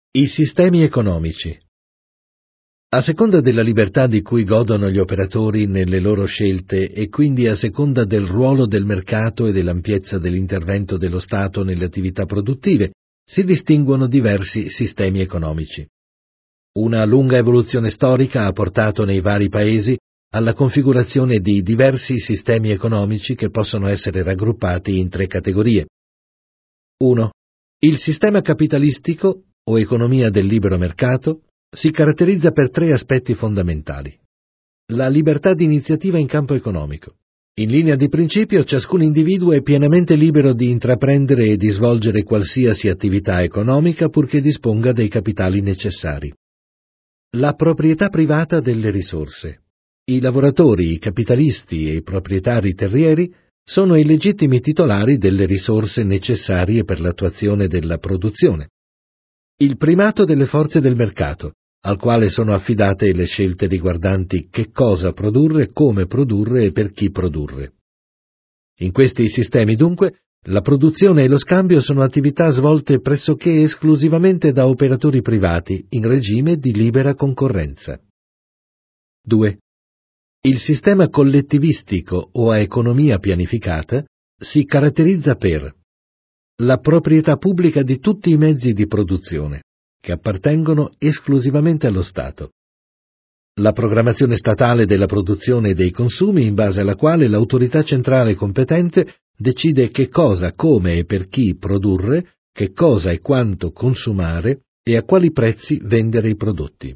I sistemi economici. A seconda della libertà di cui godono gli operatori nelle loro scelte e quindi a seconda del ruolo del mercato e dell'ampiezza dell'intervento dello Stato nelle attività produttive, si distinguono diversi sistemi economici. Una lunga evoluzione storica ha portato nei vari paesi alla configurazione di diversi sistemi economici che possono essere raggruppati in 3 categorie. 1. Il sistema capitalistico o economia del libero mercato si caratterizza per 3 aspetti fondamentali. La libertà di iniziativa in campo economico. In linea di principio, ciascun individuo è pienamente libero di intraprendere e di svolgere qualsiasi attività economica purché disponga dei capitali necessari. La proprietà privata delle risorse. I lavoratori, i capitalisti e i proprietari terrieri sono i legittimi titolari delle risorse necessarie per l'attuazione della produzione. Il primato delle forze del mercato, al quale sono affidate le scelte riguardanti che cosa produrre, come produrre e per chi produrre. In questi sistemi, dunque, la produzione e lo scambio sono attività svolte pressoché esclusivamente da operatori privati in regime di libera concorrenza. 2. Il sistema collettivistico o a economia pianificata si caratterizza per la proprietà pubblica di tutti i mezzi di produzione, che appartengono esclusivamente allo Stato. La programmazione statale della produzione e dei consumi in base alla quale l'autorità centrale competente decide che cosa, come e per chi produrre, che cosa e quanto consumare e a quali prezzi vendere i prodotti.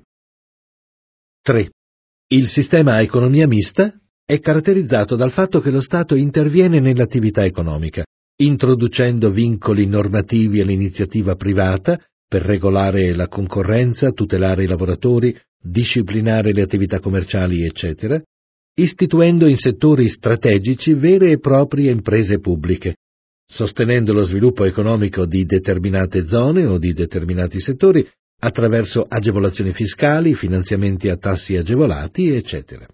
3. Il sistema a economia mista è caratterizzato dal fatto che lo Stato interviene nell'attività economica, introducendo vincoli normativi all'iniziativa privata per regolare la concorrenza, tutelare i lavoratori, disciplinare le attività commerciali, eccetera, istituendo in settori strategici vere e proprie imprese pubbliche, sostenendo lo sviluppo economico di determinate zone o di determinati settori attraverso agevolazioni fiscali, finanziamenti a tassi agevolati, eccetera.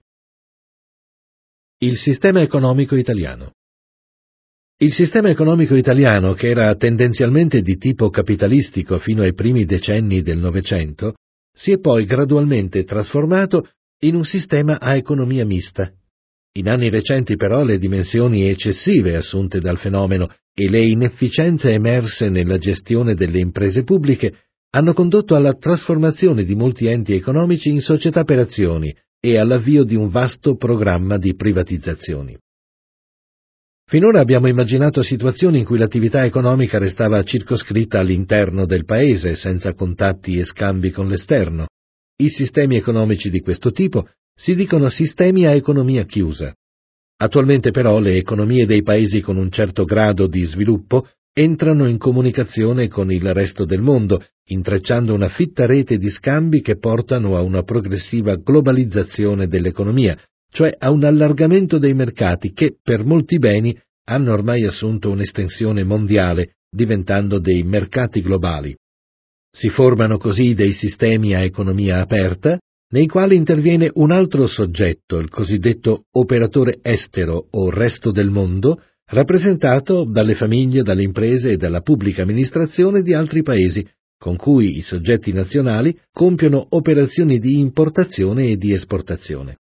Il sistema economico italiano. Il sistema economico italiano, che era tendenzialmente di tipo capitalistico fino ai primi decenni del Novecento, si è poi gradualmente trasformato in un sistema a economia mista. In anni recenti però le dimensioni eccessive assunte dal fenomeno e le inefficienze emerse nella gestione delle imprese pubbliche hanno condotto alla trasformazione di molti enti economici in società per azioni e all'avvio di un vasto programma di privatizzazioni. Finora abbiamo immaginato situazioni in cui l'attività economica restava circoscritta all'interno del paese, senza contatti e scambi con l'esterno. I sistemi economici di questo tipo si dicono sistemi a economia chiusa. Attualmente però le economie dei paesi con un certo grado di sviluppo entrano in comunicazione con il resto del mondo, intrecciando una fitta rete di scambi che portano a una progressiva globalizzazione dell'economia, cioè a un allargamento dei mercati che, per molti beni, hanno ormai assunto un'estensione mondiale, diventando dei mercati globali. Si formano così dei sistemi a economia aperta, nei quali interviene un altro soggetto, il cosiddetto operatore estero o resto del mondo, rappresentato dalle famiglie, dalle imprese e dalla pubblica amministrazione di altri paesi, con cui i soggetti nazionali compiono operazioni di importazione e di esportazione.